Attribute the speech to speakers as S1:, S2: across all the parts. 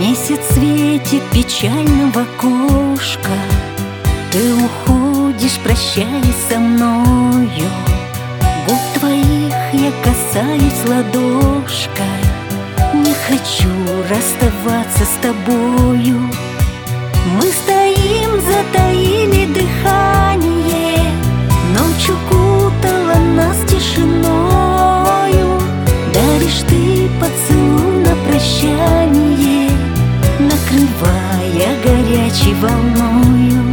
S1: Месяц светит печально в окошко, ты уходишь, прощаясь со мною. Губ твоих я касаюсь ладошкой, не хочу расставаться с тобою. Мы стоим, затаили дыхание, ночь укутала нас тишиною. Даришь ты поцелуй на прощание, накрывая горячей волною.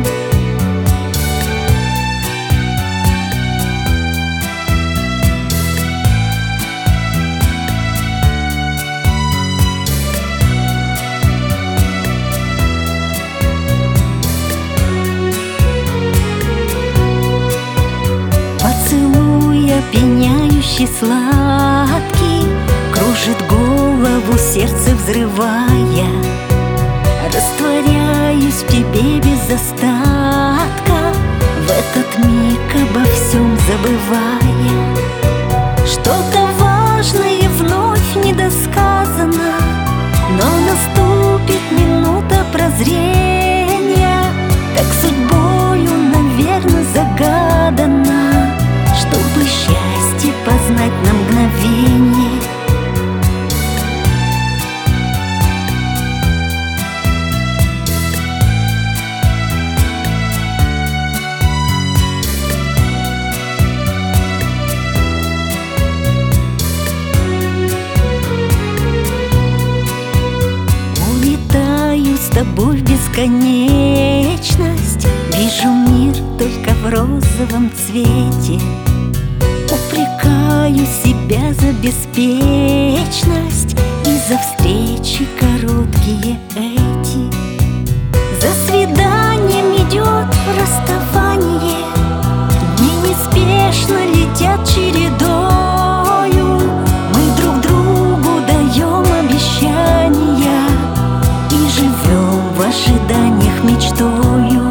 S1: Опьяняющий, сладкий, кружит голову, сердце взрывая. Растворяюсь в тебе без остатка, в этот миг обо всем забывая. Что-то важное вновь недосказано, но наступит минута прозрения. Так судьбою, наверно, загадано, чтобы счастье познать на мгновение. Улетаю с тобой в бесконечность, вижу мир только в розовом цвете. Упрекаю себя за беспечность и за встречи короткие эти. За свиданием идет расставание, дни неспешно летят чередою. Мы друг другу даем обещания и живем в ожиданиях мечтою.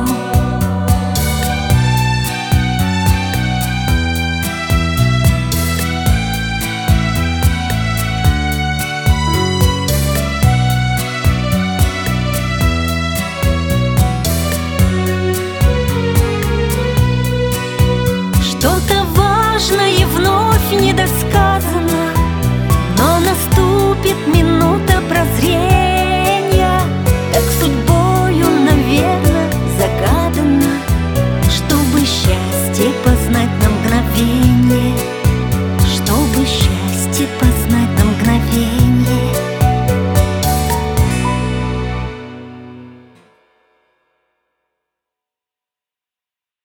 S1: Что-то важное вновь недосказано, но наступит минута прозрения. Так судьбою, наверно, загадано, чтобы счастье познать на мгновение.